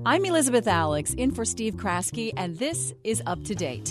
I'm Elizabeth Alex, in for Steve Kraske, and this is Up to Date.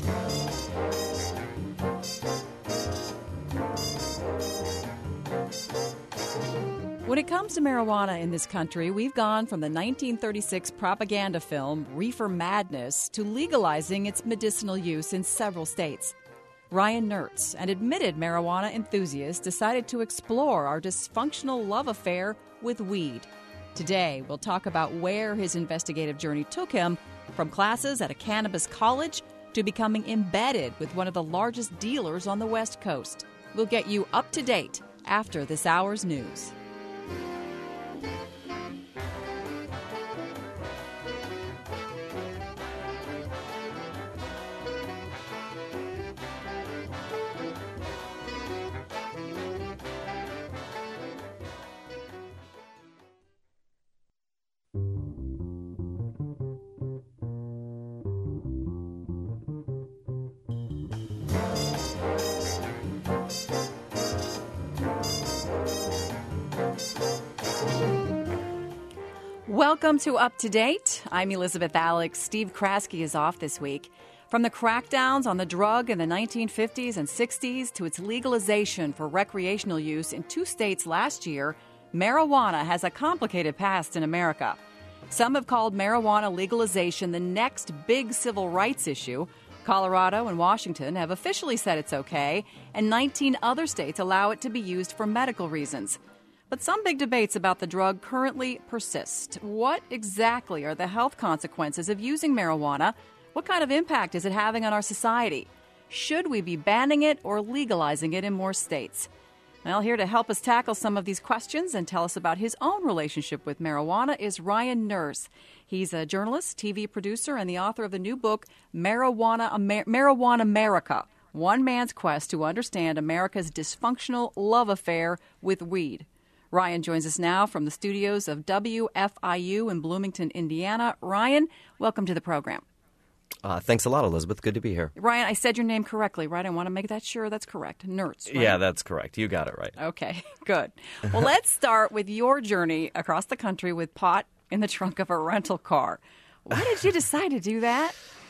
When it comes to marijuana in this country, we've gone from the 1936 propaganda film Reefer Madness to legalizing its medicinal use in several states. Ryan Nertz, an admitted marijuana enthusiast, decided to explore our dysfunctional love affair with weed. Today, we'll talk about where his investigative journey took him, from classes at a cannabis college to becoming embedded with one of the largest dealers on the West Coast. We'll get you up to date after this hour's news. Welcome to Up to Date. I'm Elizabeth Alex. Steve Kraske is off this week. From the crackdowns on the drug in the 1950s and 60s to its legalization for recreational use in 2 states last year, marijuana has a complicated past in America. Some have called marijuana legalization the next big civil rights issue. Colorado and Washington have officially said it's okay, and 19 other states allow it to be used for medical reasons. But some big debates about the drug currently persist. What exactly are the health consequences of using marijuana? What kind of impact is it having on our society? Should we be banning it or legalizing it in more states? Well, here to help us tackle some of these questions and tell us about his own relationship with marijuana is Ryan Nertz. He's a journalist, TV producer, and the author of the new book, Marijuana America, One Man's Quest to Understand America's Dysfunctional Love Affair with Weed. Ryan joins us now from the studios of WFIU in Bloomington, Indiana. Ryan, welcome to the program. Thanks a lot, Elizabeth. Good to be here. Ryan, I said your name correctly, right? I want to make that sure that's correct. Nertz, right? Yeah, that's correct. You got it right. Okay, good. Well, let's start with your journey across the country with pot in the trunk of a rental car. Why did you decide to do that?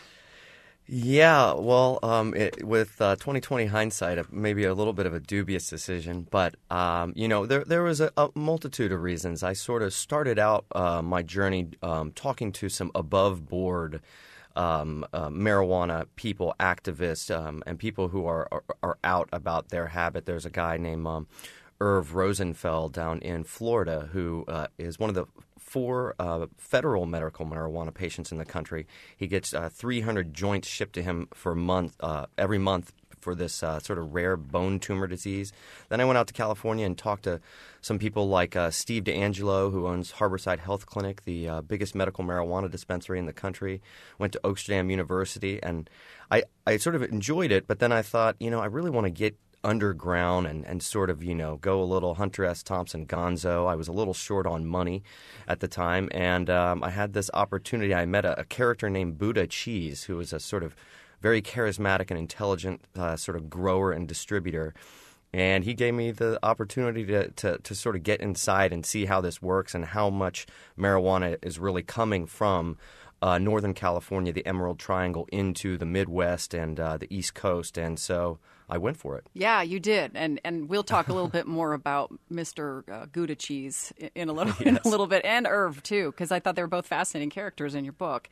Yeah, well, with 2020 hindsight, maybe a little bit of a dubious decision, but there was a multitude of reasons. I sort of started out my journey talking to some above board marijuana people, activists, and people who are out about their habit. There's a guy named Irv Rosenfeld down in Florida who is one of the 4 federal medical marijuana patients in the country. He gets 300 joints shipped to him for every month for this sort of rare bone tumor disease. Then I went out to California and talked to some people like Steve DeAngelo, who owns Harborside Health Clinic, the biggest medical marijuana dispensary in the country. Went to Oaksterdam University, and I sort of enjoyed it, but then I thought, I really want to get underground and sort of, go a little Hunter S. Thompson gonzo. I was a little short on money at the time, and I had this opportunity. I met a character named Buddha Cheese, who was a sort of very charismatic and intelligent sort of grower and distributor. And he gave me the opportunity to sort of get inside and see how this works and how much marijuana is really coming from Northern California, the Emerald Triangle, into the Midwest and the East Coast. And so I went for it. Yeah, you did. And we'll talk a little bit more about Mr. Gouda Cheese in a little bit, and Irv, too, because I thought they were both fascinating characters in your book.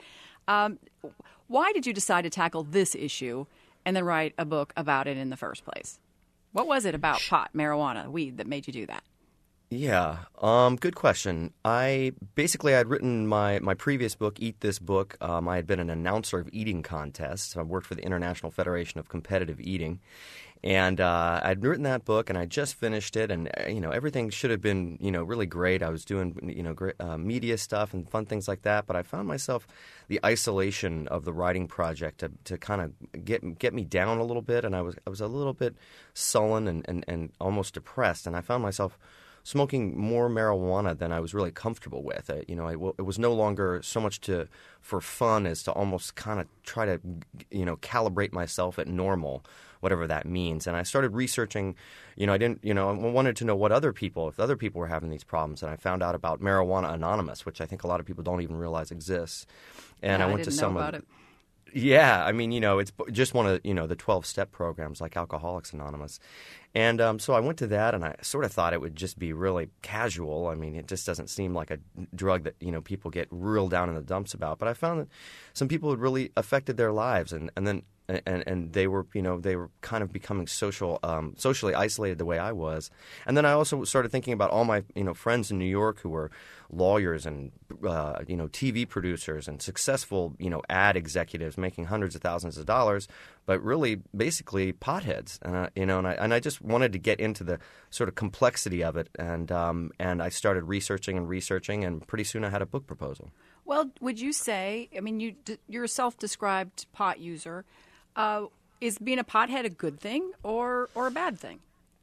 Why did you decide to tackle this issue and then write a book about it in the first place? What was it about pot, marijuana, weed that made you do that? Yeah, good question. I'd written my previous book, Eat This Book. I had been an announcer of eating contests. I worked for the International Federation of Competitive Eating. And I'd written that book, and I just finished it, and everything should have been really great. I was doing great media stuff and fun things like that, but I found myself the isolation of the writing project to kind of get me down a little bit, and I was a little bit sullen and almost depressed, and I found myself smoking more marijuana than I was really comfortable with. It was no longer so much for fun as to almost kind of try to, calibrate myself at normal, whatever that means. And I started researching. I wanted to know if other people were having these problems. And I found out about Marijuana Anonymous, which I think a lot of people don't even realize exists. And yeah, I went to some know about it. Yeah, I mean, it's just one of, the 12-step programs like Alcoholics Anonymous. And so I went to that, and I sort of thought it would just be really casual. I mean, it just doesn't seem like a drug that, people get real down in the dumps about. But I found that some people had really affected their lives, and they were, they were kind of becoming socially isolated the way I was. And then I also started thinking about all my, friends in New York who were lawyers and, TV producers and successful, ad executives making hundreds of thousands of dollars, but really basically potheads. And I just wanted to get into the sort of complexity of it. And I started researching, and pretty soon I had a book proposal. Well, would you say, I mean, you're a self-described pot user. Is being a pothead a good thing or a bad thing?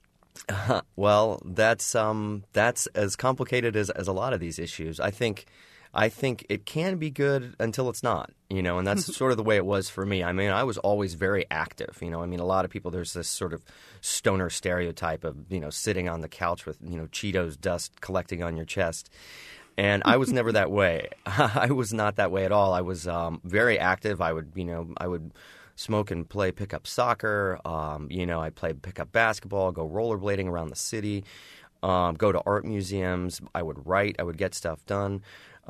Well, that's as complicated as a lot of these issues. I think it can be good until it's not, and that's sort of the way it was for me. I mean, I was always very active, I mean, a lot of people, there's this sort of stoner stereotype of, sitting on the couch with, Cheetos dust collecting on your chest. And I was never that way. I was not that way at all. I was very active. I would smoke and play pickup soccer. I'd play pickup basketball, go rollerblading around the city, go to art museums. I would write. I would get stuff done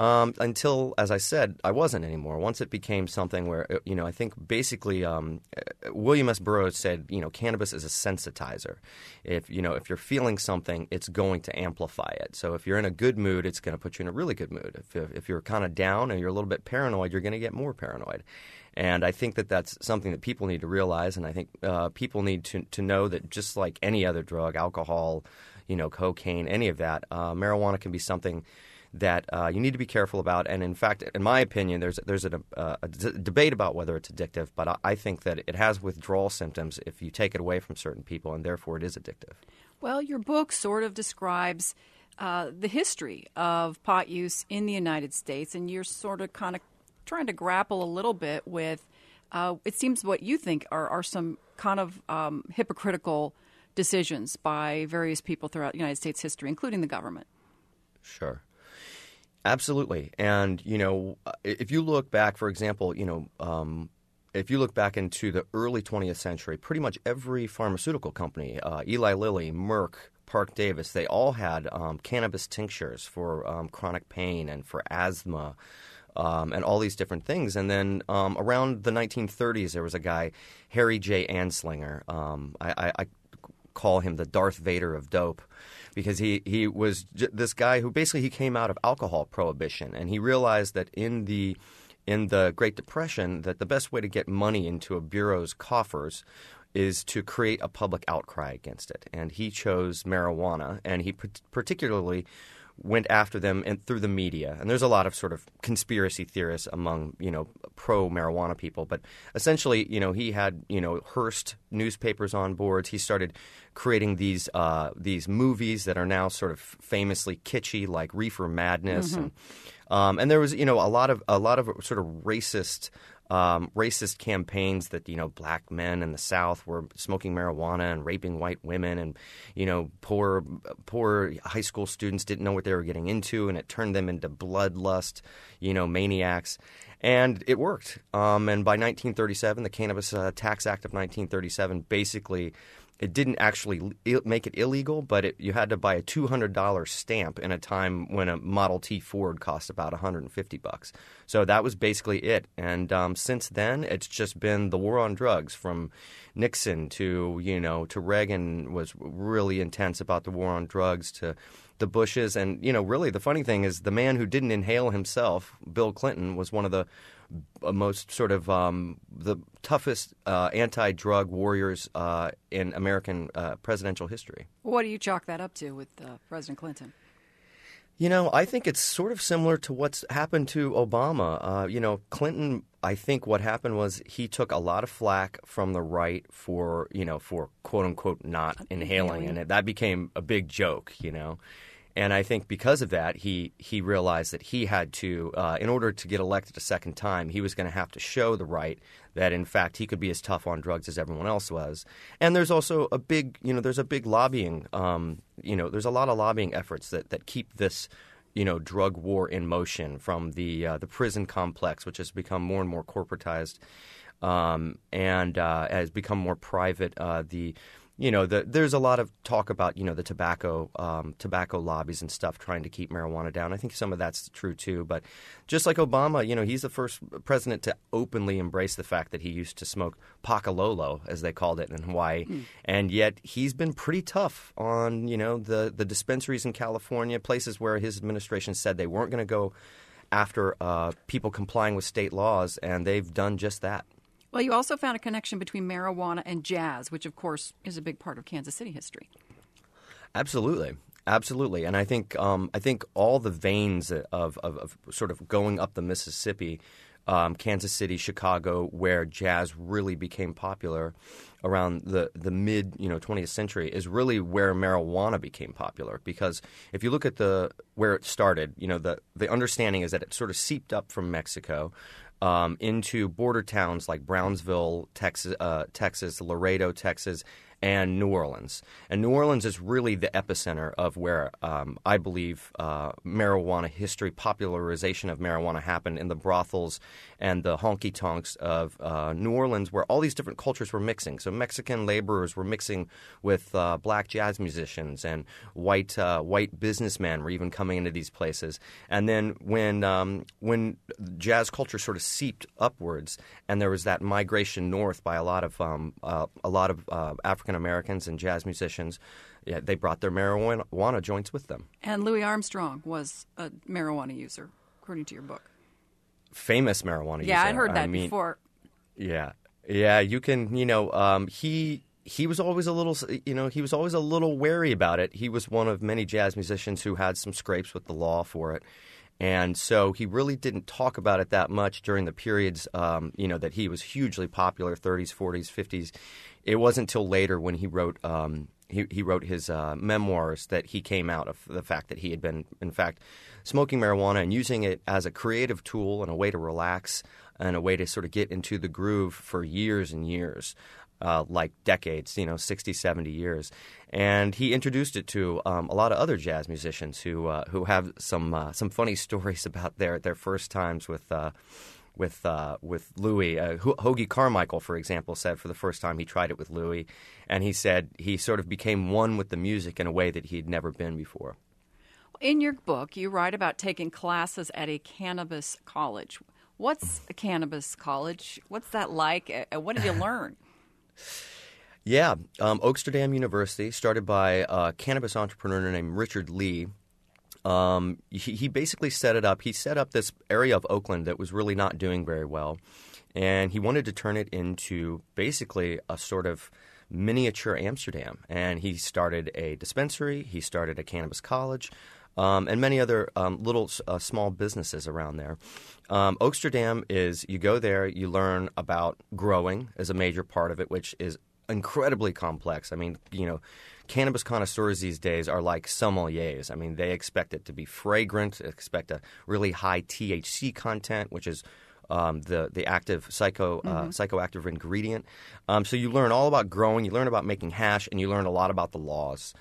until, as I said, I wasn't anymore. Once it became something where, I think basically William S. Burroughs said, cannabis is a sensitizer. If you're feeling something, it's going to amplify it. So if you're in a good mood, it's going to put you in a really good mood. If you're kind of down and you're a little bit paranoid, you're going to get more paranoid. And I think that that's something that people need to realize, and I think people need to know that just like any other drug, alcohol, cocaine, any of that, marijuana can be something that you need to be careful about. And in fact, in my opinion, there's a debate about whether it's addictive, but I think that it has withdrawal symptoms if you take it away from certain people, and therefore it is addictive. Well, your book sort of describes the history of pot use in the United States, and you're sort of kind of trying to grapple a little bit with, it seems what you think are some kind of hypocritical decisions by various people throughout United States history, including the government. Sure. Absolutely. And, if you look back, for example, if you look back into the early 20th century, pretty much every pharmaceutical company, Eli Lilly, Merck, Park Davis, they all had cannabis tinctures for chronic pain and for asthma. And all these different things. And then around the 1930s, there was a guy, Harry J. Anslinger. I call him the Darth Vader of dope because he was this guy who basically he came out of alcohol prohibition. And he realized that in the Great Depression that the best way to get money into a bureau's coffers is to create a public outcry against it. And he chose marijuana, and he particularly went after them and through the media. And there's a lot of sort of conspiracy theorists among, pro-marijuana people. But essentially, he had, Hearst newspapers on boards. He started creating these movies that are now sort of famously kitschy, like Reefer Madness. Mm-hmm. And there was, a lot of sort of racist campaigns that, black men in the South were smoking marijuana and raping white women, and, poor high school students didn't know what they were getting into, and it turned them into bloodlust, maniacs. And it worked. And by 1937, the Cannabis Tax Act of 1937 basically it didn't actually make it illegal, but you had to buy a $200 stamp in a time when a Model T Ford cost about $150. So that was basically it. And since then, it's just been the war on drugs. From Nixon to Reagan was really intense about the war on drugs, to the Bushes. And, really the funny thing is the man who didn't inhale himself, Bill Clinton, was one of the most sort of the toughest anti-drug warriors in American presidential history. What do you chalk that up to with President Clinton? I think it's sort of similar to what's happened to Obama. Clinton, I think what happened was he took a lot of flack from the right for quote unquote not inhaling, and that became a big joke, And I think because of that, he realized that he had to, in order to get elected a second time, he was going to have to show the right that, in fact, he could be as tough on drugs as everyone else was. And there's also a big, there's a big lobbying, there's a lot of lobbying efforts that keep this, drug war in motion, from the prison complex, which has become more and more corporatized, and has become more private. There's a lot of talk about, the tobacco lobbies and stuff trying to keep marijuana down. I think some of that's true, too. But just like Obama, he's the first president to openly embrace the fact that he used to smoke Pakalolo, as they called it in Hawaii. And yet he's been pretty tough on, the dispensaries in California, places where his administration said they weren't going to go after people complying with state laws, and they've done just that. Well, you also found a connection between marijuana and jazz, which, of course, is a big part of Kansas City history. Absolutely. And I think all the veins of sort of going up the Mississippi, Kansas City, Chicago, where jazz really became popular around the mid 20th century, is really where marijuana became popular. Because if you look at where it started, the understanding is that it sort of seeped up from Mexico. Into border towns like Brownsville, Texas, Laredo, Texas, and New Orleans. And New Orleans is really the epicenter of where I believe marijuana history, popularization of marijuana happened, in the brothels and the honky-tonks of New Orleans, where all these different cultures were mixing. So Mexican laborers were mixing with black jazz musicians, and white businessmen were even coming into these places. And then when jazz culture sort of seeped upwards, and there was that migration north by a lot of African Americans and jazz musicians, they brought their marijuana joints with them. And Louis Armstrong was a marijuana user, according to your book. Famous marijuana user. Yeah, I'd heard that before. Yeah. You can. He was always a little wary about it. He was one of many jazz musicians who had some scrapes with the law for it. And so he really didn't talk about it that much during the periods, that he was hugely popular, 30s, 40s, 50s. It wasn't until later when he wrote his memoirs that he came out of the fact that he had been, in fact, smoking marijuana and using it as a creative tool and a way to relax and a way to sort of get into the groove for years and years. Like decades, 60, 70 years. And he introduced it to a lot of other jazz musicians who have some funny stories about their first times with Louis. Hoagy Carmichael, for example, said for the first time he tried it with Louis, and he said he sort of became one with the music in a way that he'd never been before. In your book, you write about taking classes at a cannabis college. What's a cannabis college? What's that like? What did you learn? Yeah, Oaksterdam University, started by a cannabis entrepreneur named Richard Lee. He basically set it up. He set up this area of Oakland that was really not doing very well, and he wanted to turn it into basically a sort of miniature Amsterdam. And he started a dispensary. He started a cannabis college. And many other little small businesses around there. Oaksterdam is, you go there, you learn about growing as a major part of it, which is incredibly complex. I mean, cannabis connoisseurs these days are like sommeliers. I mean, they expect it to be fragrant, expect a really high THC content, which is the active psychoactive ingredient. So you learn all about growing, you learn about making hash, and you learn a lot about the laws.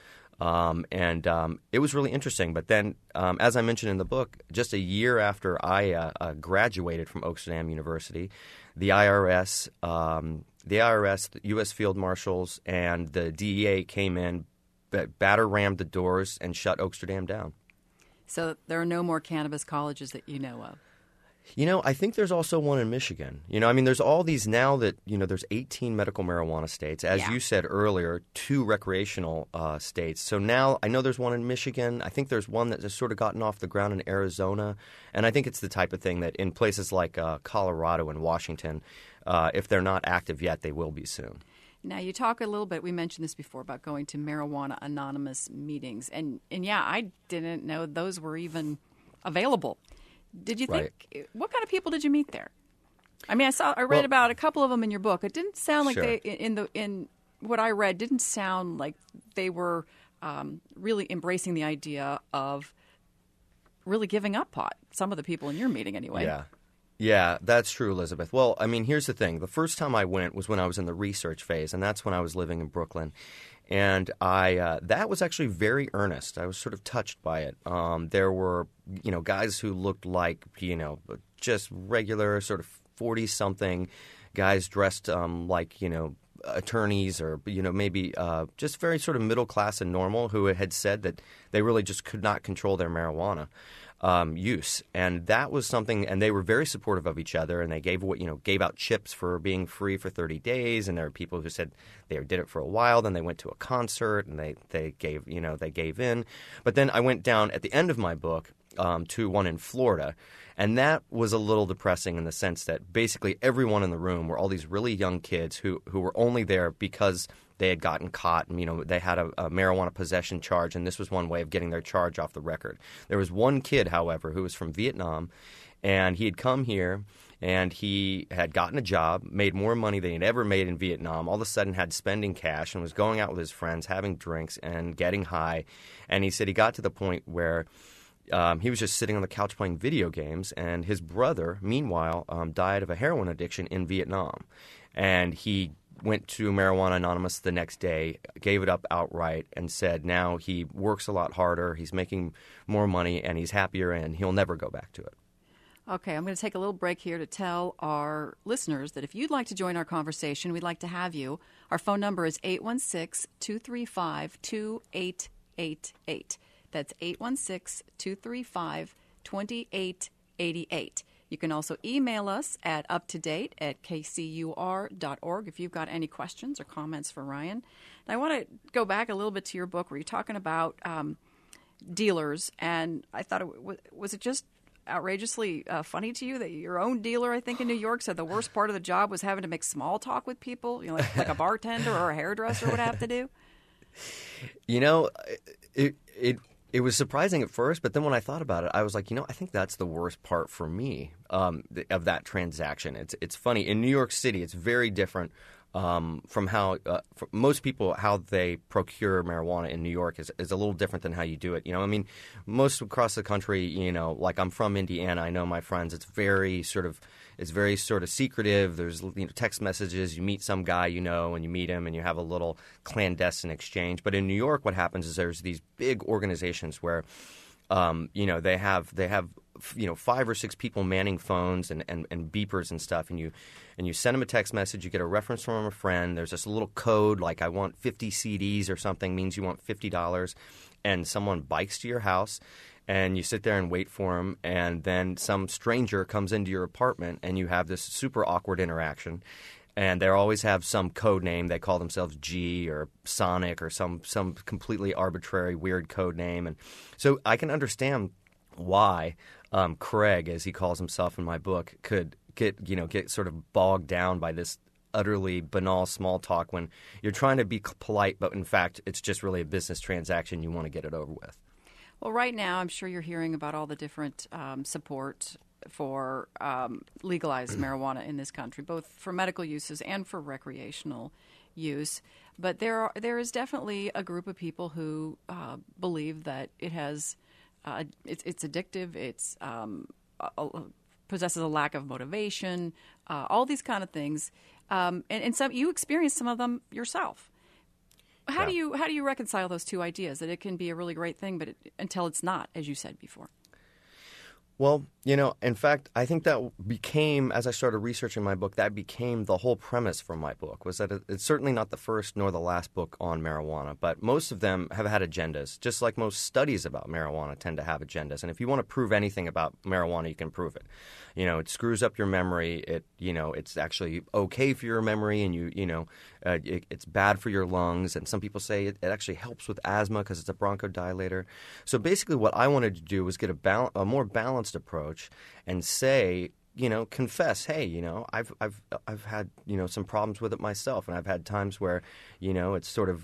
It was really interesting. But then, as I mentioned in the book, just a year after I graduated from Oaksterdam University, the IRS, the U.S. Field Marshals, and the DEA came in, batter-rammed the doors, and shut Oaksterdam down. So there are no more cannabis colleges that you know of? I think there's also one in Michigan. There's all these now that, there's 18 medical marijuana states. As you said earlier, 2 recreational states. So now I know there's one in Michigan. I think there's one that has sort of gotten off the ground in Arizona. And I think it's the type of thing that in places like Colorado and Washington, if they're not active yet, they will be soon. Now, you talk a little bit, we mentioned this before, about going to Marijuana Anonymous meetings. And yeah, I didn't know those were even available. Did you think what kind of people did you meet there? I mean, I read about a couple of them in your book. It didn't sound like they in what I read didn't sound like they were really embracing the idea of really giving up pot. Some of the people in your meeting, anyway. Yeah. Yeah, that's true, Elizabeth. Well, I mean, here's the thing. The first time I went was when I was in the research phase, and that's when I was living in Brooklyn. And that was actually very earnest. I was sort of touched by it. There were, guys who looked like, just regular sort of 40-something guys dressed like, attorneys or, maybe just very sort of middle class and normal who had said that they really just could not control their marijuana use. And that was something, and they were very supportive of each other, and they gave out chips for being free for 30 days. And there were people who said they did it for a while, then they went to a concert and they gave in. But then I went down at the end of my book to one in Florida. And that was a little depressing in the sense that basically everyone in the room were all these really young kids who were only there because they had gotten caught and, they had a marijuana possession charge, and this was one way of getting their charge off the record. There was one kid, however, who was from Vietnam, and he had come here and he had gotten a job, made more money than he'd ever made in Vietnam, all of a sudden had spending cash and was going out with his friends, having drinks and getting high. And he said he got to the point where he was just sitting on the couch playing video games, and his brother, meanwhile, died of a heroin addiction in Vietnam. And he went to Marijuana Anonymous the next day, gave it up outright, and said now he works a lot harder, he's making more money, and he's happier, and he'll never go back to it. Okay, I'm going to take a little break here to tell our listeners that if you'd like to join our conversation, we'd like to have you. Our phone number is 816-235-2888. That's 816-235-2888. You can also email us at uptodate@kcur.org if you've got any questions or comments for Ryan. And I want to go back a little bit to your book where you're talking about dealers, and I thought, was it just outrageously funny to you that your own dealer, I think, in New York said the worst part of the job was having to make small talk with people, like a bartender or a hairdresser would have to do? It was surprising at first, but then when I thought about it, I was like, I think that's the worst part for me of that transaction. It's funny. In New York City, it's very different from how for most people, how they procure marijuana in New York is a little different than how you do it. Most across the country, like I'm from Indiana, I know my friends, it's very sort of secretive. There's text messages. You meet some guy and you meet him and you have a little clandestine exchange. But in New York, what happens is there's these big organizations where they have 5 or 6 people manning phones and beepers and stuff, and you send them a text message. You get a reference from a friend. There's this little code like I want 50 CDs or something, means you want $50, and someone bikes to your house. And you sit there and wait for him, and then some stranger comes into your apartment, and you have this super awkward interaction. And they always have some code name. They call themselves G or Sonic or some completely arbitrary, weird code name. And so I can understand why Craig, as he calls himself in my book, could get sort of bogged down by this utterly banal small talk when you're trying to be polite, but in fact, it's just really a business transaction. You want to get it over with. Well, right now, I'm sure you're hearing about all the different support for legalized marijuana in this country, both for medical uses and for recreational use. But there is definitely a group of people who believe that it has it's addictive. It's possesses a lack of motivation. All these kind of things, and some you experience some of them yourself. How do you reconcile those two ideas, that it can be a really great thing, but until it's not, as you said before? Well, in fact, I think that became, as I started researching my book, that became the whole premise for my book, was that it's certainly not the first nor the last book on marijuana, but most of them have had agendas, just like most studies about marijuana tend to have agendas. And if you want to prove anything about marijuana, you can prove it. It screws up your memory. It's actually okay for your memory, and it's bad for your lungs. And some people say it actually helps with asthma because it's a bronchodilator. So basically, what I wanted to do was get a more balanced approach and say, confess, hey, I've had some problems with it myself, and I've had times where it's sort of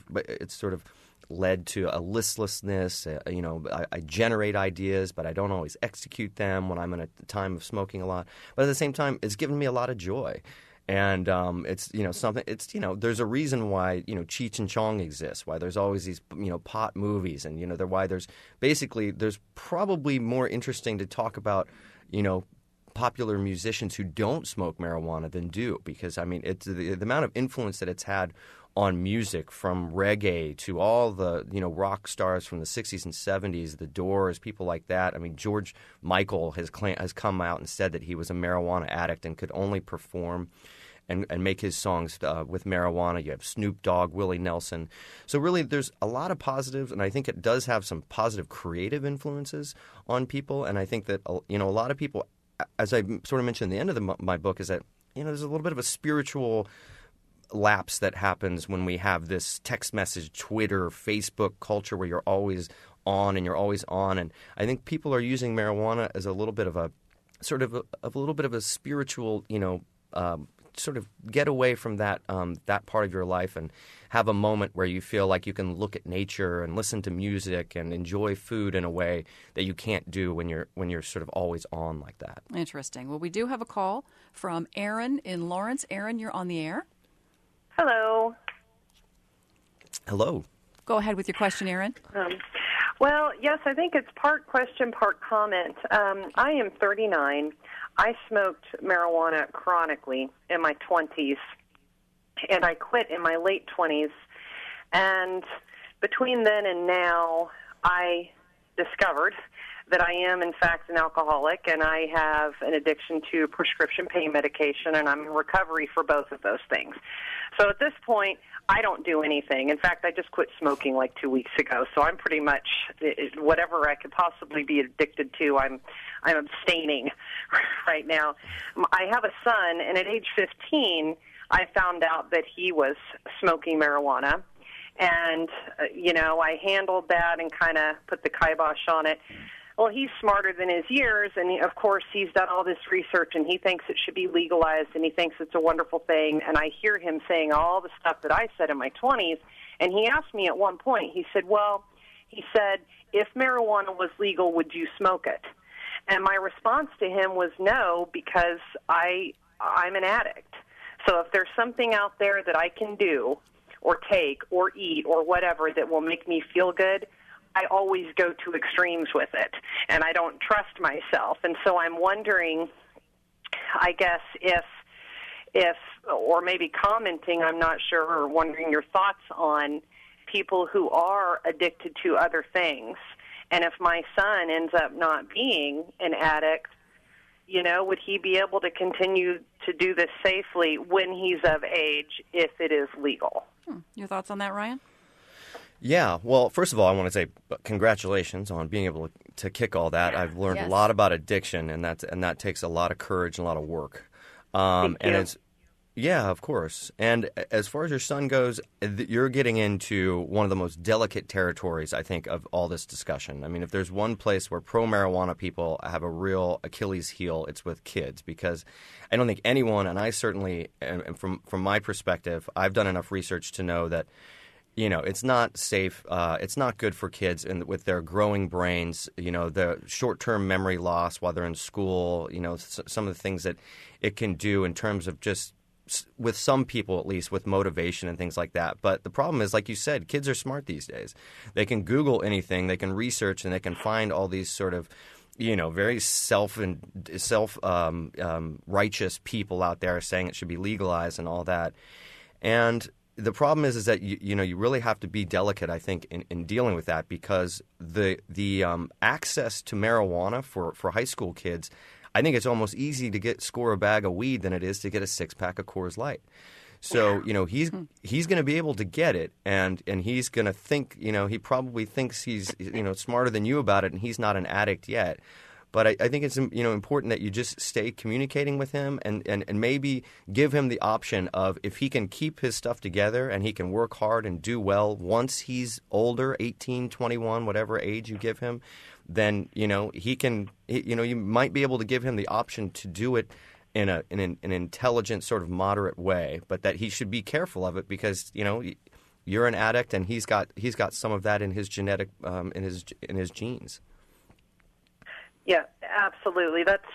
led to a listlessness. I generate ideas, but I don't always execute them when I'm in a time of smoking a lot. But at the same time, it's given me a lot of joy. And it's something. It's there's a reason why Cheech and Chong exists. Why there's always these pot movies, and why there's probably more interesting to talk about popular musicians who don't smoke marijuana than do, because it's the amount of influence that it's had on music, from reggae to all the rock stars from the 60s and 70s, the Doors, people like that. George Michael has come out and said that he was a marijuana addict and could only perform and make his songs with marijuana. You have Snoop Dogg, Willie Nelson. So really there's a lot of positives, and I think it does have some positive creative influences on people. And I think that a lot of people, as I sort of mentioned at the end of my book, is that there's a little bit of a spiritual lapse that happens when we have this text message, Twitter, Facebook culture where you're always on and you're always on. And I think people are using marijuana as a little bit of a sort of a little bit of a spiritual, sort of get away from that that part of your life and have a moment where you feel like you can look at nature and listen to music and enjoy food in a way that you can't do when you're sort of always on like that. Interesting. Well, we do have a call from Aaron in Lawrence. Aaron, you're on the air. Hello. Hello. Go ahead with your question, Aaron. Well, yes, I think it's part question, part comment. I am 39. I smoked marijuana chronically in my 20s, and I quit in my late 20s. And between then and now, I discovered that I am, in fact, an alcoholic, and I have an addiction to prescription pain medication, and I'm in recovery for both of those things. So at this point, I don't do anything. In fact, I just quit smoking like 2 weeks ago, so I'm pretty much whatever I could possibly be addicted to, I'm abstaining right now. I have a son, and at age 15, I found out that he was smoking marijuana. And, I handled that and kind of put the kibosh on it. Well, he's smarter than his years, and of course he's done all this research, and he thinks it should be legalized, and he thinks it's a wonderful thing. And I hear him saying all the stuff that I said in my 20s, and he asked me at one point, he said, if marijuana was legal, would you smoke it? And my response to him was no, because I'm an addict. So if there's something out there that I can do or take or eat or whatever that will make me feel good, I always go to extremes with it, and I don't trust myself. And so I'm wondering, I guess, if or maybe commenting, I'm not sure, or wondering your thoughts on people who are addicted to other things. And if my son ends up not being an addict, would he be able to continue to do this safely when he's of age if it is legal? Your thoughts on that, Ryan? Yeah, well, first of all, I want to say congratulations on being able to kick all that. I've learned a lot about addiction, and that takes a lot of courage and a lot of work. Thank you. Yeah, of course. And as far as your son goes, you're getting into one of the most delicate territories, I think, of all this discussion. If there's one place where pro-marijuana people have a real Achilles heel, it's with kids, because I don't think anyone, and I certainly, and from my perspective, I've done enough research to know that it's not safe. It's not good for kids and with their growing brains. The short-term memory loss while they're in school. Some of the things that it can do in terms of just, with some people at least, with motivation and things like that. But the problem is, like you said, kids are smart these days. They can Google anything. They can research, and they can find all these sort of very self-righteous people out there saying it should be legalized and all that. And the problem is that you really have to be delicate, I think, in dealing with that, because the access to marijuana for high school kids, I think it's almost easy to score a bag of weed than it is to get a 6-pack of Coors Light. So he's going to be able to get it, and he's going to think he probably thinks he's smarter than you about it, and he's not an addict yet. But I think it's important that you just stay communicating with him and maybe give him the option of, if he can keep his stuff together and he can work hard and do well once he's older, 18, 21, whatever age you give him, then he can you might be able to give him the option to do it in an intelligent, sort of moderate way, but that he should be careful of it, because you're an addict and he's got some of that in his genetic in his genes. Yeah, absolutely.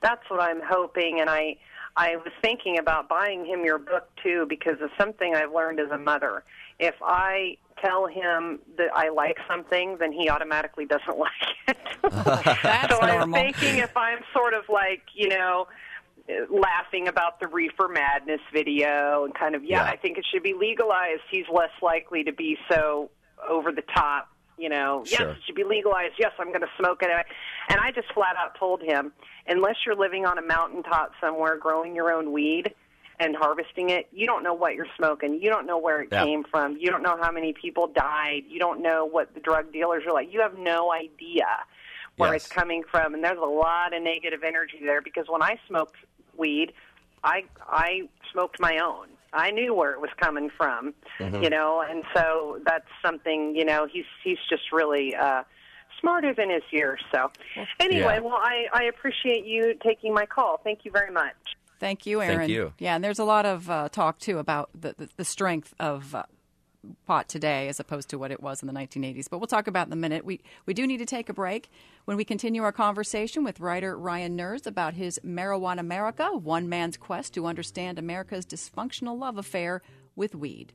That's what I'm hoping, and I was thinking about buying him your book, too, because of something I've learned as a mother. If I tell him that I like something, then he automatically doesn't like it. That's so normal. I'm thinking if I'm sort of like, laughing about the Reefer Madness video and kind of, I think it should be legalized, he's less likely to be so over the top. Yes, it should be legalized. Yes, I'm going to smoke it. And I just flat out told him, unless you're living on a mountaintop somewhere growing your own weed and harvesting it, you don't know what you're smoking. You don't know where it came from. You don't know how many people died. You don't know what the drug dealers are like. You have no idea where it's coming from. And there's a lot of negative energy there because when I smoked weed, I smoked my own. I knew where it was coming from, and so that's something, he's just really smarter than his years. So anyway, well, I appreciate you taking my call. Thank you very much. Thank you, Aaron. Thank you. Yeah, and there's a lot of talk, too, about the strength of pot today as opposed to what it was in the 1980s. But we'll talk about it in a minute. We do need to take a break. When we continue our conversation with writer Ryan Nerz about his Marijuana America, one man's quest to understand America's dysfunctional love affair with weed.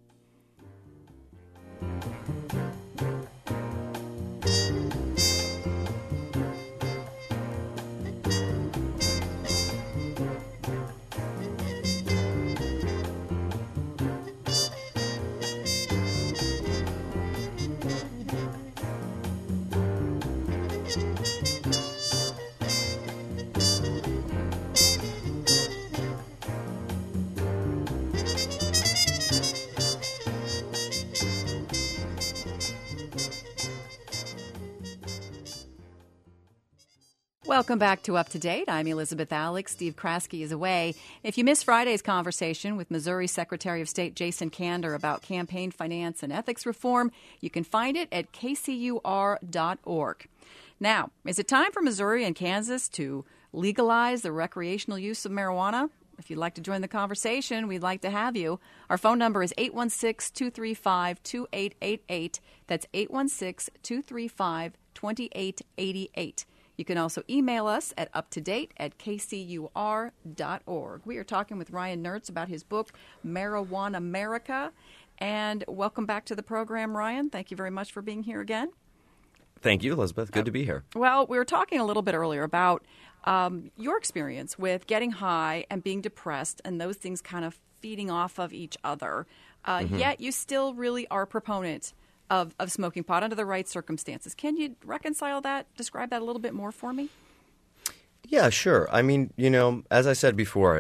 Welcome back to Up to Date. I'm Elizabeth Alex. Steve Kraske is away. If you missed Friday's conversation with Missouri Secretary of State Jason Kander about campaign finance and ethics reform, you can find it at kcur.org. Now, is it time for Missouri and Kansas to legalize the recreational use of marijuana? If you'd like to join the conversation, we'd like to have you. Our phone number is 816-235-2888. That's 816-235-2888. You can also email us at uptodate@kcur.org. We are talking with Ryan Nerz about his book, Marijuana America. And welcome back to the program, Ryan. Thank you very much for being here again. Thank you, Elizabeth. Good to be here. Well, we were talking a little bit earlier about your experience with getting high and being depressed and those things kind of feeding off of each other. Yet you still really are a proponent of smoking pot under the right circumstances. Can you reconcile that, describe that a little bit more for me? Yeah, sure. I mean, as I said before,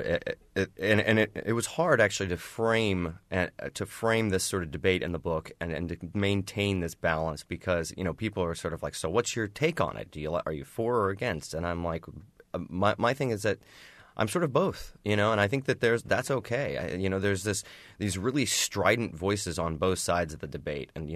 it was hard actually to frame this sort of debate in the book and to maintain this balance because, people are sort of like, so what's your take on it? Are you for or against? And I'm like, my thing is that I'm sort of both, and I think that that's okay. There's these really strident voices on both sides of the debate, and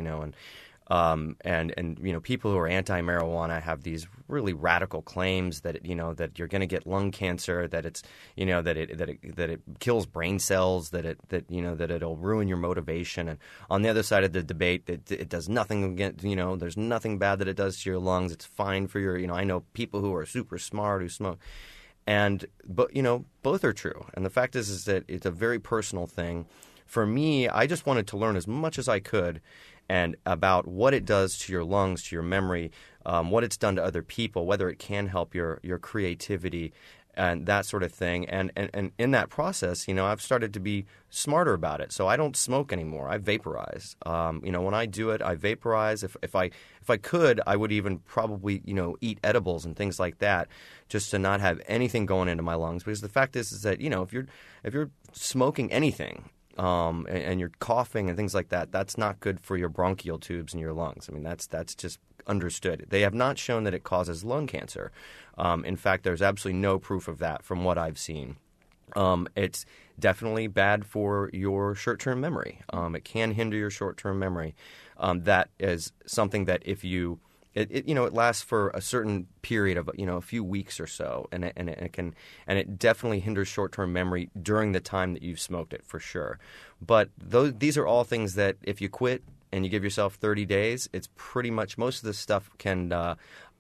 people who are anti-marijuana have these really radical claims that that you're going to get lung cancer, that it's that it kills brain cells, that it'll ruin your motivation, and on the other side of the debate, that it does nothing against there's nothing bad that it does to your lungs. It's fine for your I know people who are super smart who smoke. But both are true. And the fact is that it's a very personal thing. For me, I just wanted to learn as much as I could and about what it does to your lungs, to your memory, what it's done to other people, whether it can help your creativity and that sort of thing. And in that process, I've started to be smarter about it. So I don't smoke anymore. I vaporize. When I do it, I vaporize. If I could, I would even probably, eat edibles and things like that just to not have anything going into my lungs. Because the fact is that, if you're smoking anything and you're coughing and things like that, that's not good for your bronchial tubes in your lungs. I mean, that's just understood. They have not shown that it causes lung cancer. In fact, there's absolutely no proof of that from what I've seen. It's definitely bad for your short-term memory. It can hinder your short-term memory. That is something that if you it lasts for a certain period of a few weeks or so, and it definitely hinders short-term memory during the time that you've smoked it for sure. But these are all things that if you quit and you give yourself 30 days, it's pretty much most of this stuff can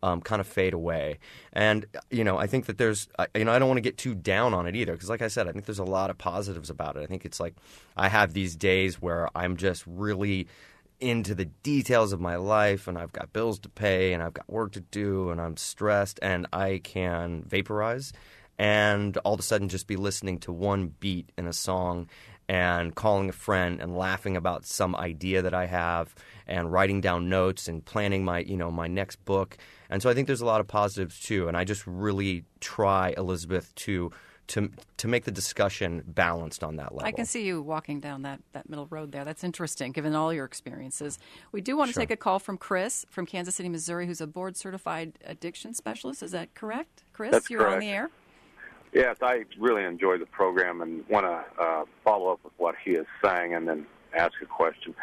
kind of fade away. And, I think that there's, I don't want to get too down on it either, because like I said, I think there's a lot of positives about it. I think it's like I have these days where I'm just really into the details of my life, and I've got bills to pay, and I've got work to do, and I'm stressed, and I can vaporize and all of a sudden just be listening to one beat in a song and calling a friend and laughing about some idea that I have and writing down notes and planning my next book. And so I think there's a lot of positives too. And I just really try, Elizabeth, to make the discussion balanced on that level. I can see you walking down that middle road there. That's interesting, given all your experiences. We do want to take a call from Chris from Kansas City, Missouri, who's a board-certified addiction specialist. Is that correct? Chris, That's you're correct. On the air. Yes, I really enjoy the program and want to follow up with what he is saying and then ask a question.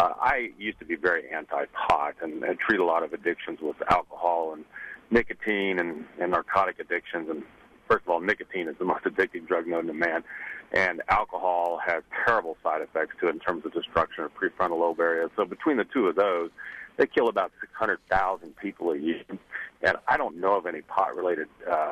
I used to be very anti-pot and treat a lot of addictions with alcohol and nicotine and narcotic addictions. And first of all, nicotine is the most addicting drug known to man, and alcohol has terrible side effects to it in terms of destruction of prefrontal lobe area. So between the two of those, they kill about 600,000 people a year. And I don't know of any pot-related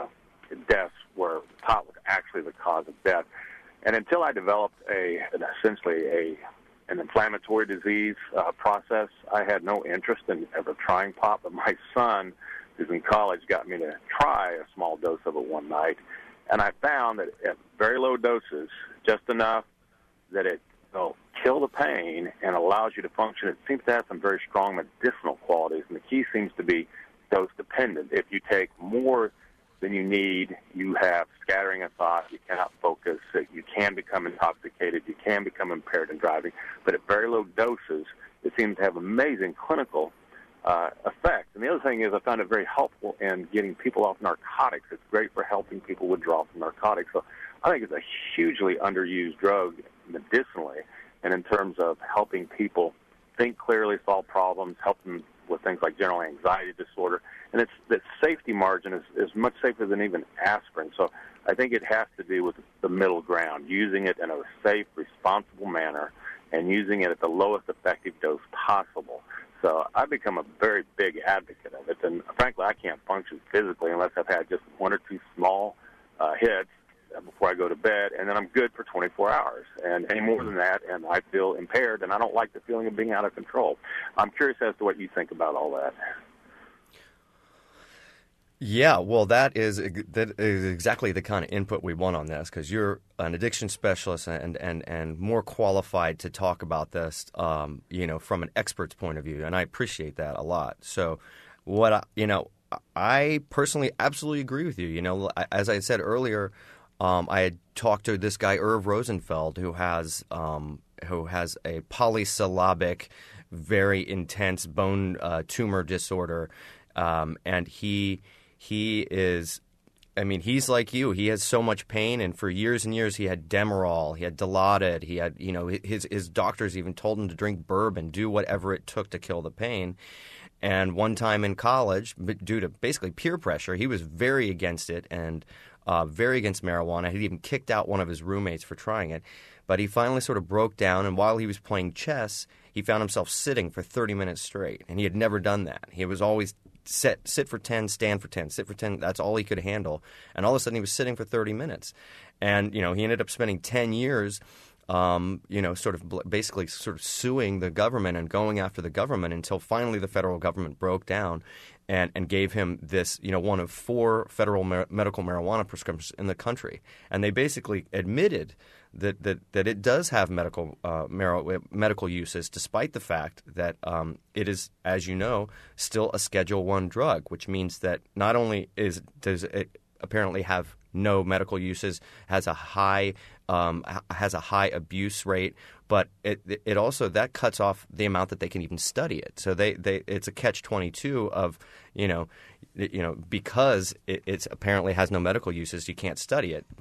deaths where pot was actually the cause of death. And until I developed essentially an inflammatory disease process, I had no interest in ever trying pot. But my son, who's in college, got me to try a small dose of it one night. And I found that at very low doses, just enough that it will kill the pain and allows you to function. It seems to have some very strong medicinal qualities. And the key seems to be dose dependent. If you take more than you need, you have scattering of thought, you cannot focus, you can become intoxicated, you can become impaired in driving, but at very low doses, it seems to have amazing clinical effects. And the other thing is I found it very helpful in getting people off narcotics. It's great for helping people withdraw from narcotics. So I think it's a hugely underused drug medicinally, and in terms of helping people think clearly, solve problems, help them with things like general anxiety disorder. And the safety margin is much safer than even aspirin. So I think it has to do with the middle ground, using it in a safe, responsible manner, and using it at the lowest effective dose possible. So I've become a very big advocate of it. And frankly, I can't function physically unless I've had just one or two small hits before I go to bed, and then I'm good for 24 hours. And any more than that, and I feel impaired, and I don't like the feeling of being out of control. I'm curious as to what you think about all that. Yeah, well, that is exactly the kind of input we want on this, because you're an addiction specialist and more qualified to talk about this, from an expert's point of view, and I appreciate that a lot. So, I personally absolutely agree with you. As I said earlier, I had talked to this guy Irv Rosenfeld, who has a polysyllabic, very intense bone tumor disorder, and he is, he's like you. He has so much pain, and for years and years he had Demerol, he had Dilaudid, he had, his doctors even told him to drink bourbon, do whatever it took to kill the pain. And one time in college, due to basically peer pressure, he was very against it and very against marijuana. He'd even kicked out one of his roommates for trying it. But he finally sort of broke down, and while he was playing chess, he found himself sitting for 30 minutes straight. And he had never done that. He was always sit for 10, stand for 10, sit for 10. That's all he could handle. And all of a sudden he was sitting for 30 minutes. And, he ended up spending 10 years sort of suing the government and going after the government until finally the federal government broke down and gave him this, one of 4 federal medical marijuana prescriptions in the country. And they basically admitted that it does have medical uses, despite the fact that it is, as you know, still a Schedule I drug, which means that not only does it apparently have no medical uses, has a high abuse rate, but it also that cuts off the amount that they can even study it. So it's a catch-22 of because it apparently has no medical uses, you can't study it.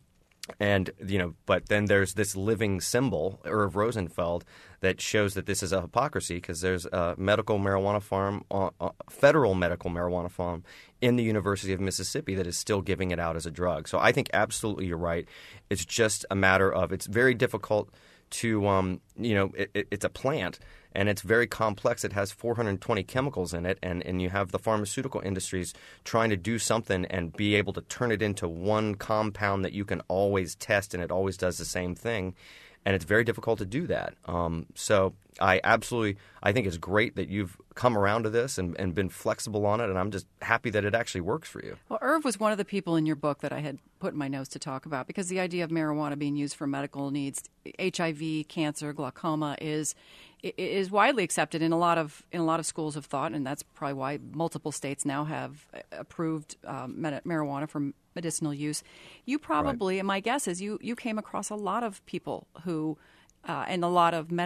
But then there's this living symbol, Irv Rosenfeld, that shows that this is a hypocrisy, because there's a medical marijuana farm, federal medical marijuana farm in the University of Mississippi that is still giving it out as a drug. So I think absolutely you're right. It's just a matter of it's very difficult to, it's a plant, and it's very complex. It has 420 chemicals in it, and you have the pharmaceutical industries trying to do something and be able to turn it into one compound that you can always test, and it always does the same thing. And it's very difficult to do that. So I think it's great that you've come around to this and been flexible on it, and I'm just happy that it actually works for you. Well, Irv was one of the people in your book that I had put in my notes to talk about, because the idea of marijuana being used for medical needs, HIV, cancer, glaucoma, is widely accepted in a lot of schools of thought, and that's probably why multiple states now have approved marijuana for medicinal use. You probably, Right. and my guess is you came across a lot of people who, and a lot of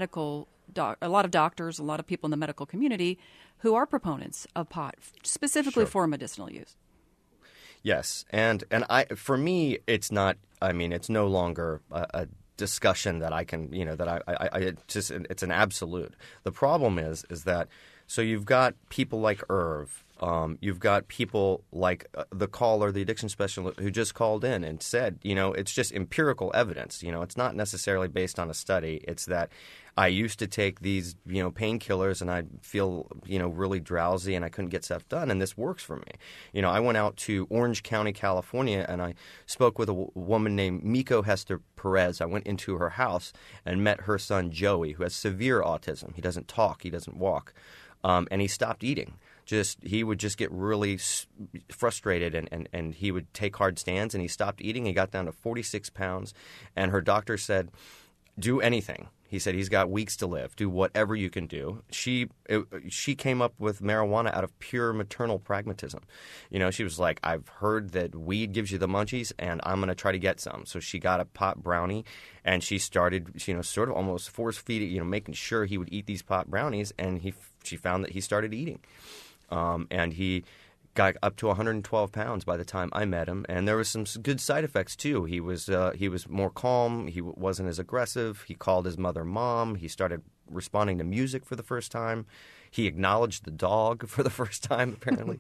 doctors, a lot of people in the medical community who are proponents of pot, specifically Sure. for medicinal use. Yes, and for me, it's not. I mean, it's no longer a discussion that I can, it's an absolute. The problem is that so you've got people like Irv. You've got people like the caller, the addiction specialist, who just called in and said, it's just empirical evidence. It's not necessarily based on a study. It's that I used to take these, painkillers, and I'd feel, really drowsy, and I couldn't get stuff done, and this works for me. I went out to Orange County, California, and I spoke with a woman named Miko Hester Perez. I went into her house and met her son, Joey, who has severe autism. He doesn't talk. He doesn't walk. And he stopped eating. He would just get really frustrated, and he would take hard stands, and he stopped eating. He got down to 46 pounds, and her doctor said, do anything. He said he's got weeks to live. Do whatever you can do. She came up with marijuana out of pure maternal pragmatism. She was like, I've heard that weed gives you the munchies, and I'm going to try to get some. So she got a pot brownie, and she started, sort of almost force-feeding, making sure he would eat these pot brownies, and she found that he started eating. And he got up to 112 pounds by the time I met him, and there was some good side effects too. He was more calm. He wasn't as aggressive. He called his mother Mom. He started responding to music for the first time. He acknowledged the dog for the first time, apparently.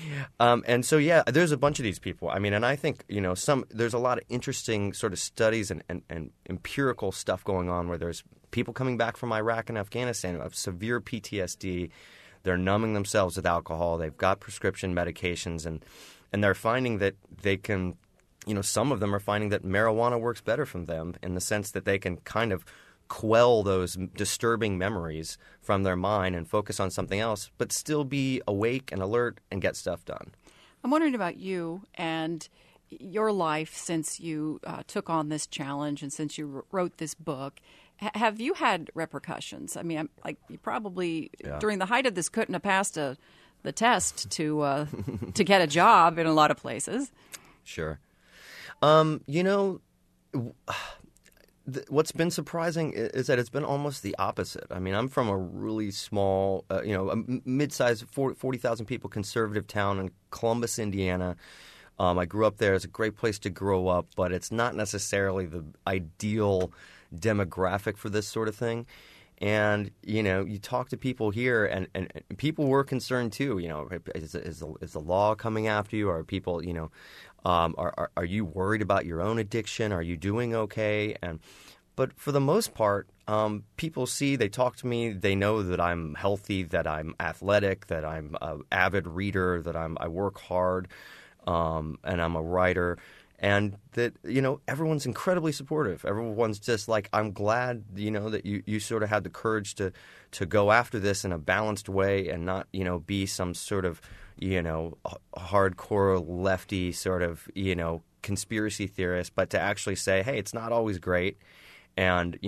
And so, yeah, there's a bunch of these people. I mean, and I think there's a lot of interesting sort of studies and empirical stuff going on where there's people coming back from Iraq and Afghanistan who have severe PTSD. They're numbing themselves with alcohol. They've got prescription medications, and they're finding that they can, some of them are finding that marijuana works better for them in the sense that they can kind of quell those disturbing memories from their mind and focus on something else, but still be awake and alert and get stuff done. I'm wondering about you and your life since you took on this challenge and since you wrote this book. Have you had repercussions? I mean, you probably during the height of this couldn't have passed the test to get a job in a lot of places. Sure. What's been surprising is that it's been almost the opposite. I mean, I'm from a really small, a mid-sized 40,000 people conservative town in Columbus, Indiana. I grew up there. It's a great place to grow up, but it's not necessarily the ideal demographic for this sort of thing. And, you talk to people here, and people were concerned too. Is the law coming after you? Are people, are you worried about your own addiction? Are you doing okay? But for the most part, people they talk to me, they know that I'm healthy, that I'm athletic, that I'm an avid reader, that I work hard, and I'm a writer. And that, everyone's incredibly supportive. Everyone's just like, I'm glad, that you sort of had the courage to go after this in a balanced way and not, be some sort of, hardcore lefty sort of, conspiracy theorist, but to actually say, hey, it's not always great. And,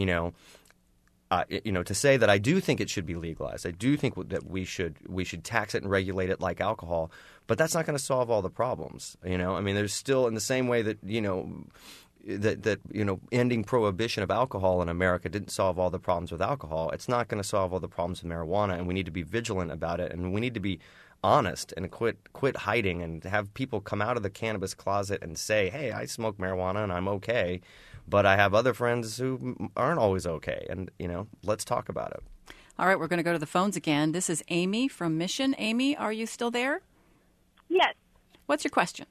to say that I do think it should be legalized. I do think that we should tax it and regulate it like alcohol, but that's not going to solve all the problems. I mean, there's still, in the same way that ending prohibition of alcohol in America didn't solve all the problems with alcohol. It's not going to solve all the problems with marijuana, and we need to be vigilant about it, and we need to be honest and quit hiding and have people come out of the cannabis closet and say, hey, I smoke marijuana and I'm okay. But I have other friends who aren't always okay, and, let's talk about it. All right, we're going to go to the phones again. This is Amy from Mission. Amy, are you still there? Yes. What's your question?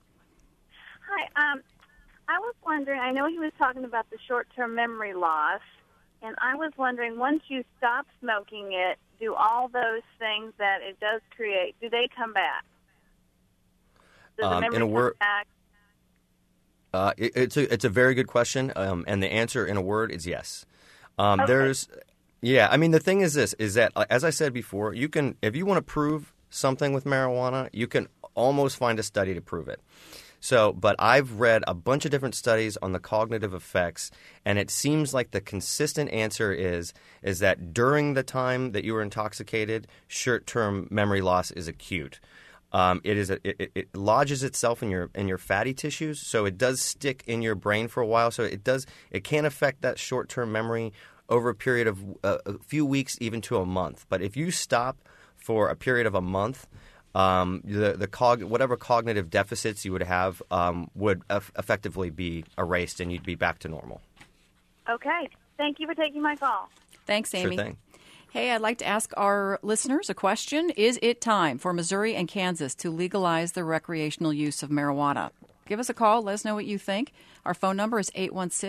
Hi. I was wondering, I know he was talking about the short-term memory loss, And I was wondering, once you stop smoking it, do all those things that it does create, do they come back? Does the memory come back? It's a very good question, and the answer in a word is yes. Okay. I mean, the thing is this, is that, as I said before, you can, if you want to prove something with marijuana, you can almost find a study to prove it. So, but I've read a bunch of different studies on the cognitive effects, and it seems like the consistent answer is that during the time that you were intoxicated, short-term memory loss is acute. It lodges itself in your fatty tissues, so it does stick in your brain for a while. So it can affect that short-term memory over a period of a few weeks, even to a month. But if you stop for a period of a month, whatever cognitive deficits you would have would effectively be erased, and you'd be back to normal. Okay. Thank you for taking my call. Thanks, Amy. Sure thing. Hey, I'd like to ask our listeners a question. Is it time for Missouri and Kansas to legalize the recreational use of marijuana? Give us a call. Let us know what you think. Our phone number is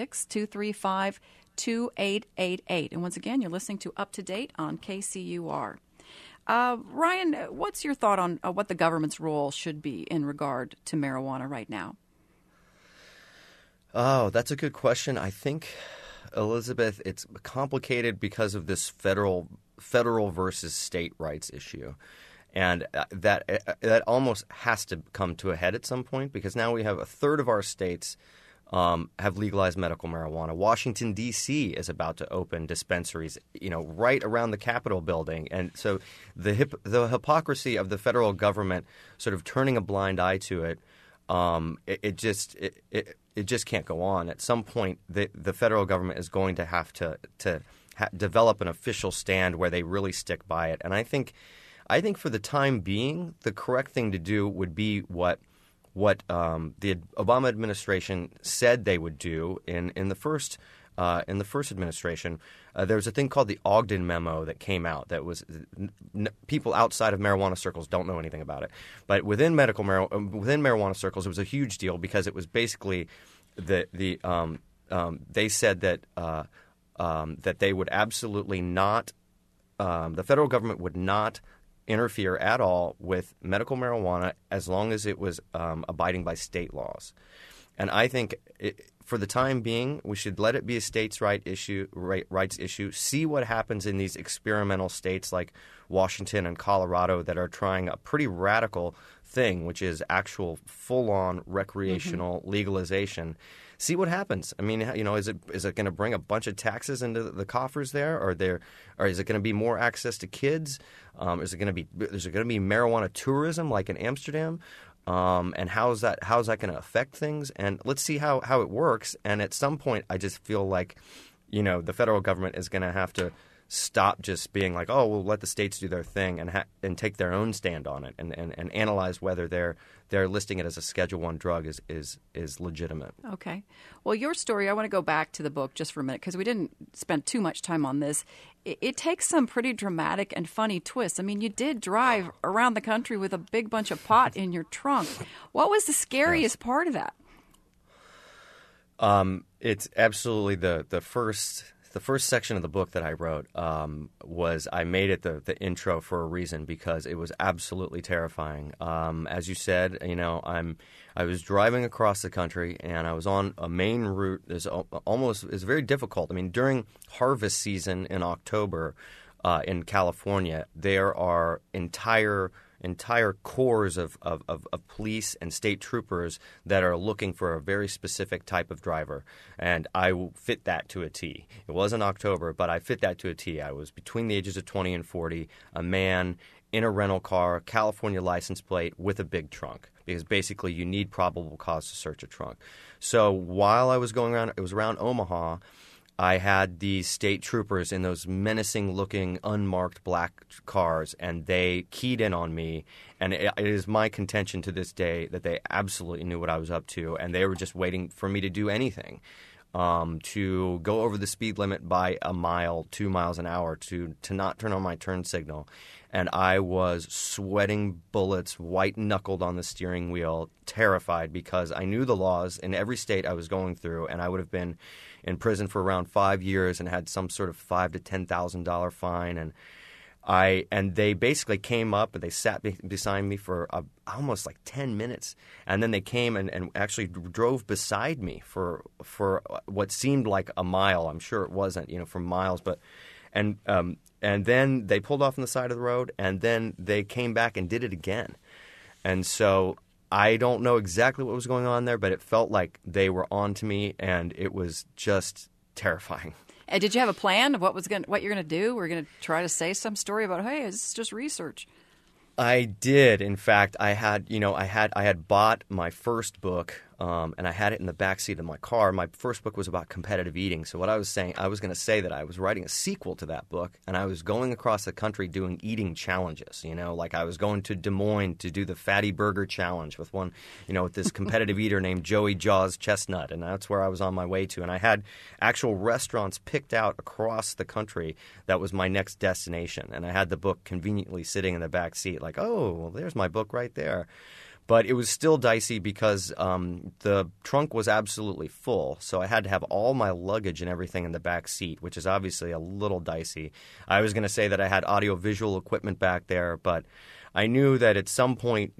816-235-2888. And once again, you're listening to Up to Date on KCUR. Ryan, what's your thought on what the government's role should be in regard to marijuana right now? Oh, that's a good question. I think, Elizabeth, it's complicated because of this federal versus state rights issue. And that almost has to come to a head at some point, because now we have a third of our states have legalized medical marijuana. Washington, D.C. is about to open dispensaries, right around the Capitol building. And so the hypocrisy of the federal government sort of turning a blind eye to it, it just can't go on. At some point, the federal government is going to have to develop an official stand where they really stick by it. And I think for the time being, the correct thing to do would be what the Obama administration said they would do in the first administration. There was a thing called the Ogden Memo that came out that was people outside of marijuana circles don't know anything about it, but within marijuana circles, it was a huge deal because it was basically they said that that they would absolutely not the federal government would not interfere at all with medical marijuana as long as it was abiding by state laws. And I think for the time being, we should let it be a states' rights issue, see what happens in these experimental states like Washington and Colorado that are trying a pretty radical thing, which is actual full-on recreational legalization. See what happens. I mean, is it going to bring a bunch of taxes into the coffers there, or is it going to be more access to kids? Is it going to be marijuana tourism like in Amsterdam? And how's that going to affect things? And let's see how it works. And at some point, I just feel like, the federal government is going to have to stop just being like, oh, we'll let the states do their thing and take their own stand on it and analyze whether they're listing it as a Schedule I drug is legitimate. Okay. Well, your story, I want to go back to the book just for a minute because we didn't spend too much time on this. It takes some pretty dramatic and funny twists. I mean, you did drive around the country with a big bunch of pot in your trunk. What was the scariest part of that? It's absolutely the first section of the book that I wrote was I made it the intro for a reason because it was absolutely terrifying. As you said, I was driving across the country and I was on a main route. It's very difficult. I mean, during harvest season in October in California, there are entire corps of police and state troopers that are looking for a very specific type of driver. And I fit that to a T. It wasn't October, but I fit that to a T. I was between the ages of 20 and 40, a man in a rental car, California license plate with a big trunk. Because basically you need probable cause to search a trunk. So while I was going around, it was around Omaha, I had these state troopers in those menacing-looking, unmarked black cars, and they keyed in on me. And it is my contention to this day that they absolutely knew what I was up to, and they were just waiting for me to do anything. to go over the speed limit by a mile, 2 miles an hour, to not turn on my turn signal. And I was sweating bullets, white-knuckled on the steering wheel, terrified because I knew the laws in every state I was going through, and I would have been in prison for around 5 years and had some sort of $5,000 to $10,000 fine. And they basically came up and they sat beside me for almost like 10 minutes. And then they came and actually drove beside me for what seemed like a mile. I'm sure it wasn't, for miles, but and then they pulled off on the side of the road, and then they came back and did it again. And so I don't know exactly what was going on there, but it felt like they were on to me, and it was just terrifying. And did you have a plan of what you're going to do? We're going to try to say some story about, hey, it's just research. I did. In fact, I had bought my first book, and I had it in the backseat of my car. My first book was about competitive eating. So what I was saying, I was going to say that I was writing a sequel to that book, and I was going across the country doing eating challenges. Like I was going to Des Moines to do the Fatty Burger Challenge with with this competitive eater named Joey Jaws Chestnut, and that's where I was on my way to. And I had actual restaurants picked out across the country that was my next destination, and I had the book conveniently sitting in the back seat, like, oh, well, there's my book right there. But it was still dicey because the trunk was absolutely full, so I had to have all my luggage and everything in the back seat, which is obviously a little dicey. I was going to say that I had audiovisual equipment back there, but I knew that at some point,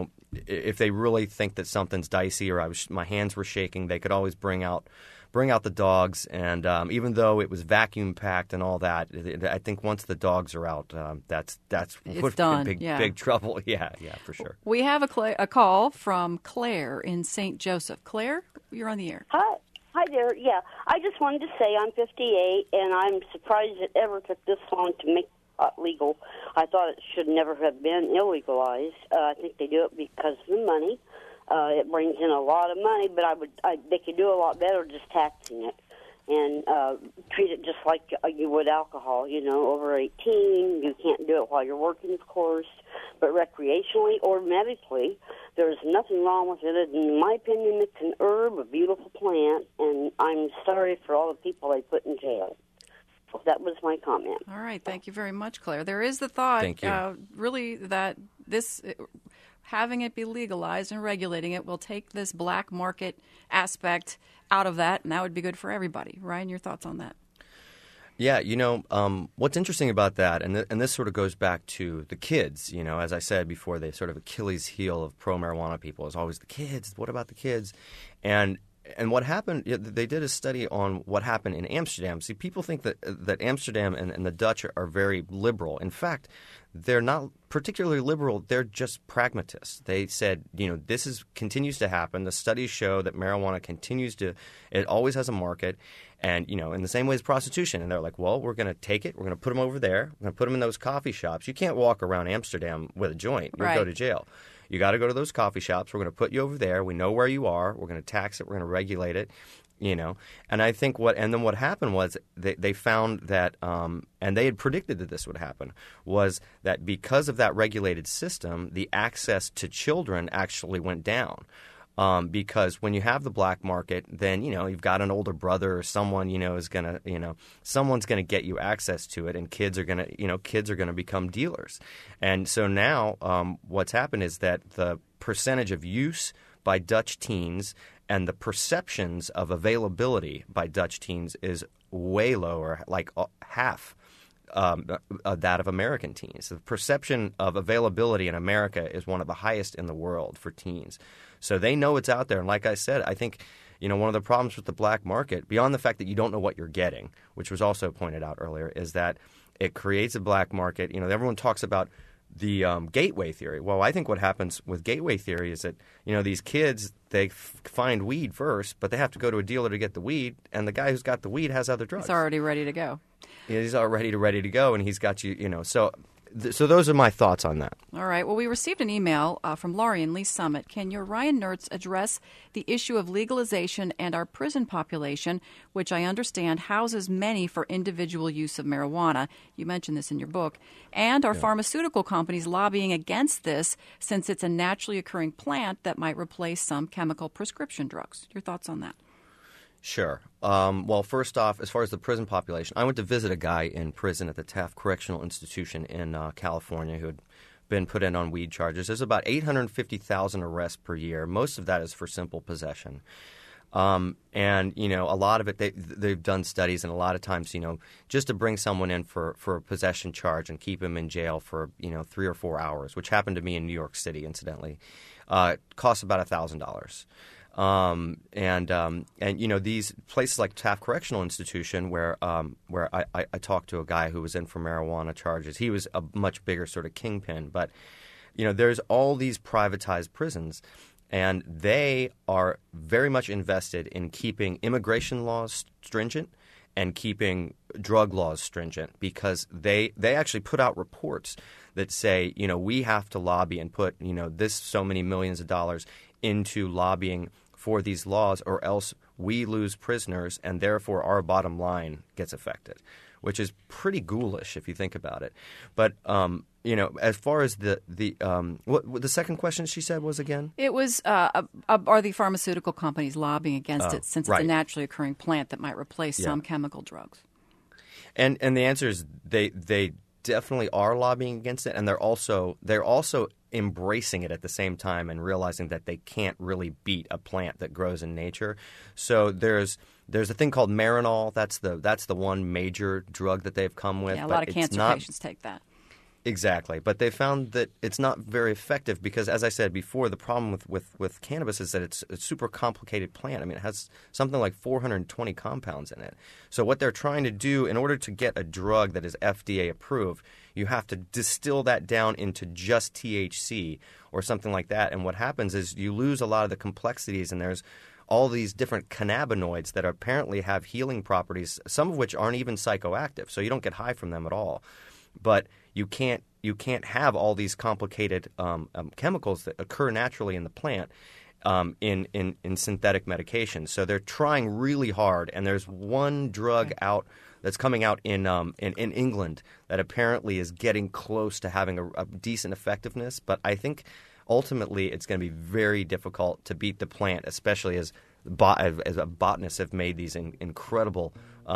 if they really think that something's dicey or my hands were shaking, they could always bring out the dogs. And even though it was vacuum packed and all that, I think once the dogs are out, that's it's done. Big trouble. Yeah, for sure. We have a call from Claire in St. Joseph. Claire, you're on the air. Hi there. Yeah, I just wanted to say I'm 58, and I'm surprised it ever took this long to make pot legal. I thought it should never have been illegalized. I think they do it because of the money. It brings in a lot of money, but they could do a lot better just taxing it and treat it just like you would alcohol. Over 18, you can't do it while you're working, of course, but recreationally or medically, there's nothing wrong with it. In my opinion, it's an herb, a beautiful plant, and I'm sorry for all the people they put in jail. So that was my comment. All right. Thank you very much, Claire. There is the thought, really, that this having it be legalized and regulating it will take this black market aspect out of that, and that would be good for everybody. Ryan, your thoughts on that? Yeah, what's interesting about that, and this sort of goes back to the kids, as I said before, the sort of Achilles heel of pro-marijuana people is always the kids. What about the kids? And what happened, they did a study on what happened in Amsterdam. See, people think that Amsterdam and the Dutch are very liberal. In fact, they're not particularly liberal. They're just pragmatists. They said, this continues to happen. The studies show that marijuana it always has a market. And, in the same way as prostitution. And they're like, well, we're going to take it. We're going to put them over there. We're going to put them in those coffee shops. You can't walk around Amsterdam with a joint. You'll go to jail. You got to go to those coffee shops. We're going to put you over there. We know where you are. We're going to tax it. We're going to regulate it. And I think what happened was they found that, and they had predicted that this would happen, was that because of that regulated system, the access to children actually went down. Because when you have the black market, then, you've got an older brother or someone, someone's going to get you access to it, and kids are going to become dealers. And so now what's happened is that the percentage of use by Dutch teens and the perceptions of availability by Dutch teens is way lower, like half that of American teens. The perception of availability in America is one of the highest in the world for teens. So they know it's out there. And like I said, I think, one of the problems with the black market, beyond the fact that you don't know what you're getting, which was also pointed out earlier, is that it creates a black market. Everyone talks about the gateway theory. Well, I think what happens with gateway theory is that, these kids, they find weed first, but they have to go to a dealer to get the weed, and the guy who's got the weed has other drugs. He's already ready to go. He's already ready to go, and he's got you, So those are my thoughts on that. All right. Well, we received an email from Laurie in Lee Summit. Can your Ryan Nertz address the issue of legalization and our prison population, which I understand houses many for individual use of marijuana? You mentioned this in your book. And our pharmaceutical companies lobbying against this since it's a naturally occurring plant that might replace some chemical prescription drugs. Your thoughts on that? Sure. Well, first off, as far as the prison population, I went to visit a guy in prison at the Taft Correctional Institution in California who had been put in on weed charges. There's about 850,000 arrests per year. Most of that is for simple possession. And, you know, a lot of it, they've done studies, and a lot of times, you know, just to bring someone in for a possession charge and keep him in jail for, you know, 3 or 4 hours, which happened to me in New York City, incidentally, costs about $1,000. And you know, these places like Taft Correctional Institution, where I talked to a guy who was in for marijuana charges. He was a much bigger sort of kingpin, but you know, there's all these privatized prisons, and they are very much invested in keeping immigration laws stringent and keeping drug laws stringent, because they actually put out reports that say, you know, we have to lobby and put, you know, this so many millions of dollars into lobbying for these laws, or else we lose prisoners and therefore our bottom line gets affected, which is pretty ghoulish if you think about it. But you know, as far as the what the second question she said was again? It was are the pharmaceutical companies lobbying against it, since it's a naturally occurring plant that might replace some chemical drugs? And the answer is they definitely are lobbying against it, and they're also embracing it at the same time and realizing that they can't really beat a plant that grows in nature. So there's a thing called Marinol. That's the one major drug that they've come with. Yeah, a lot of cancer patients take that. Exactly. But they found that it's not very effective because, as I said before, the problem with cannabis is that it's a super complicated plant. I mean, it has something like 420 compounds in it. So what they're trying to do, in order to get a drug that is FDA approved, you have to distill that down into just THC or something like that. And what happens is you lose a lot of the complexities, and there's all these different cannabinoids that apparently have healing properties, some of which aren't even psychoactive. So you don't get high from them at all. But you can't have all these complicated chemicals that occur naturally in the plant in synthetic medications. So they're trying really hard, and there's one drug out that's coming out in England that apparently is getting close to having a decent effectiveness. But I think ultimately it's going to be very difficult to beat the plant, especially as botanists have made these incredible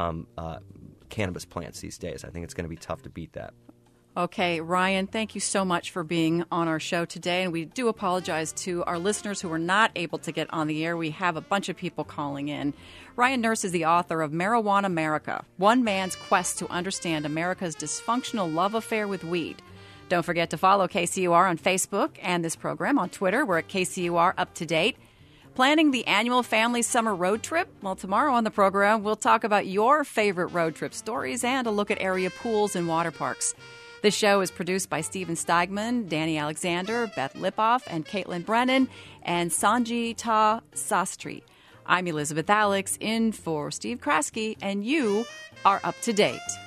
cannabis plants these days. I think it's going to be tough to beat that. Okay, Ryan, thank you so much for being on our show today. And we do apologize to our listeners who were not able to get on the air. We have a bunch of people calling in. Ryan Nurse is the author of Marijuana America, One Man's Quest to Understand America's Dysfunctional Love Affair with Weed. Don't forget to follow KCUR on Facebook and this program on Twitter. We're at KCUR Up to Date. Planning the annual family summer road trip? Well, tomorrow on the program, we'll talk about your favorite road trip stories and a look at area pools and water parks. This show is produced by Steven Steigman, Danny Alexander, Beth Lipoff, and Caitlin Brennan, and Sanjita Sastry. I'm Elizabeth Alex, in for Steve Kraske, and you are up to date.